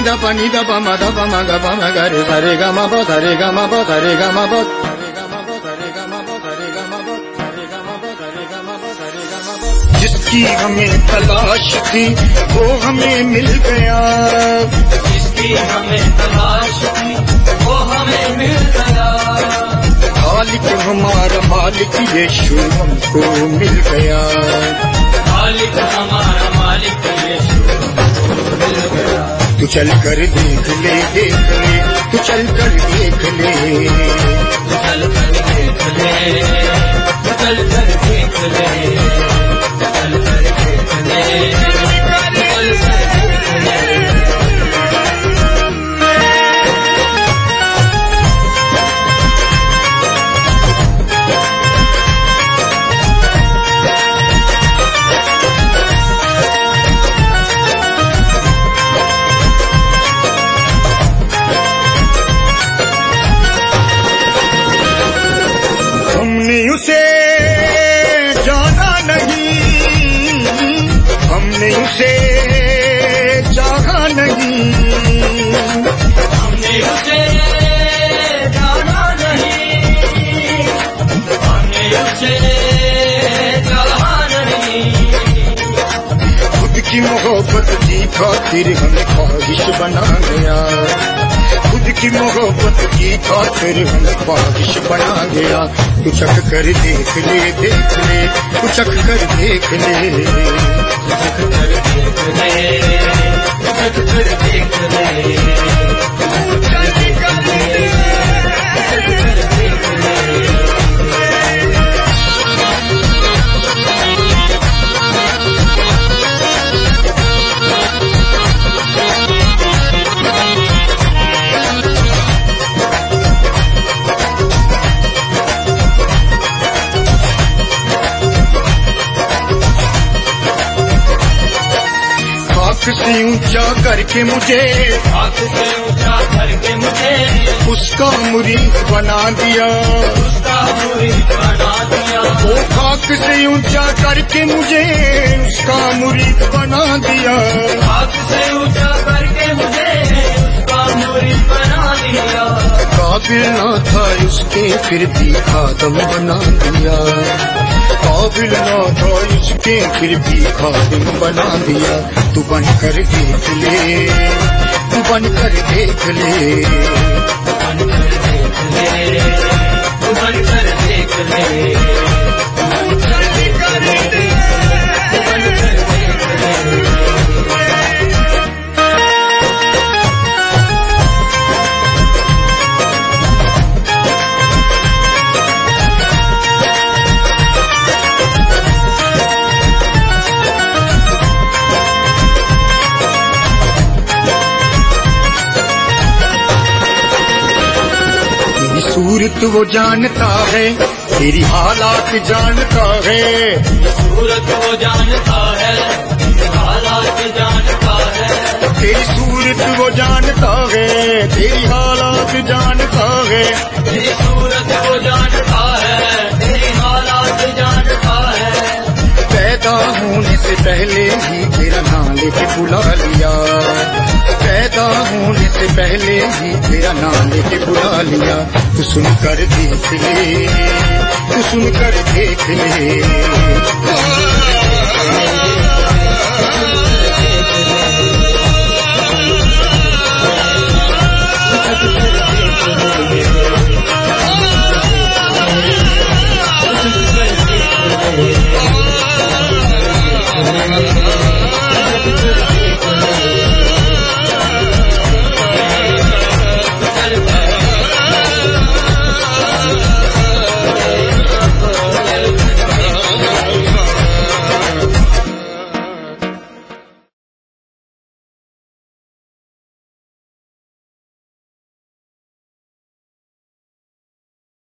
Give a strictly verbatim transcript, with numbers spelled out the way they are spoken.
दा पा नी दा पा मा दा पा मा गा पा मा गा रे सा रे गा मा पा सा रे गा मा पा सा रे गा मा पा जिसकी हमें तलाश थी वो हमें मिल गया, जिसकी हमें तलाश थी वो हमें मिल गया। खालिक हमारा मालिक यीशु हमको मिल गया, खालिक हमारा मालिक यीशु हमको मिल गया। तू चल कर देख ले देख ले, तू चल कर देख ले, तू चल कर देख ले, तू चल कर देख ले, चल कर देख ले, चल कर देख ले। हमने उसे जाना नहीं, हमने उसे चाहा नहीं, हमने उसे जाना नहीं, हमने उसे चाहा नहीं। खुद की मोहब्बत की खातिर हमें ख्वाहिश बना गया, खुद की मोहब्बत की खातिर हमें ख्वाहिश बना गया। तू चख कर देख ले देख ले, तू चख कर देख ले, चख कर देख ले, चख कर देख ले, चख कर देख ले। खाक से ऊंचा करके मुझे, खाक से ऊंचा करके मुझे उसका मुरीद बना दिया, उसका मुरीद बना दिया। वो खाक से ऊंचा करके मुझे उसका मुरीद बना दिया, खाक से ऊंचा करके मुझे उसका मुरीद बना दिया। काबिल ना था उसके फिर भी खादम बना दिया, काबिल ना था उसके फिर भी खादिम बना दिया। तू बन कर देख ले, तू बन कर देख ले, तू बन कर देख ले, तू बन कर देख ले, तू बन कर देख ले, तू बन कर देख ले। सूरत वो जानता है, तेरी हालात जानता है, सूरत वो जानता है, हालात जानता है। तेरी सूरत वो जानता है, तेरी हालात जानता है, तेरी सूरत वो जानता है, तेरी हालात जानता है। पैदा होने से पहले ही तेरा नाम लेके बुला लिया, पैदा होने से पहले ही तेरा नाम लेके बुला लिया। तू सुन कर देख ले, तू सुन कर देख ले, चख कर देख ले।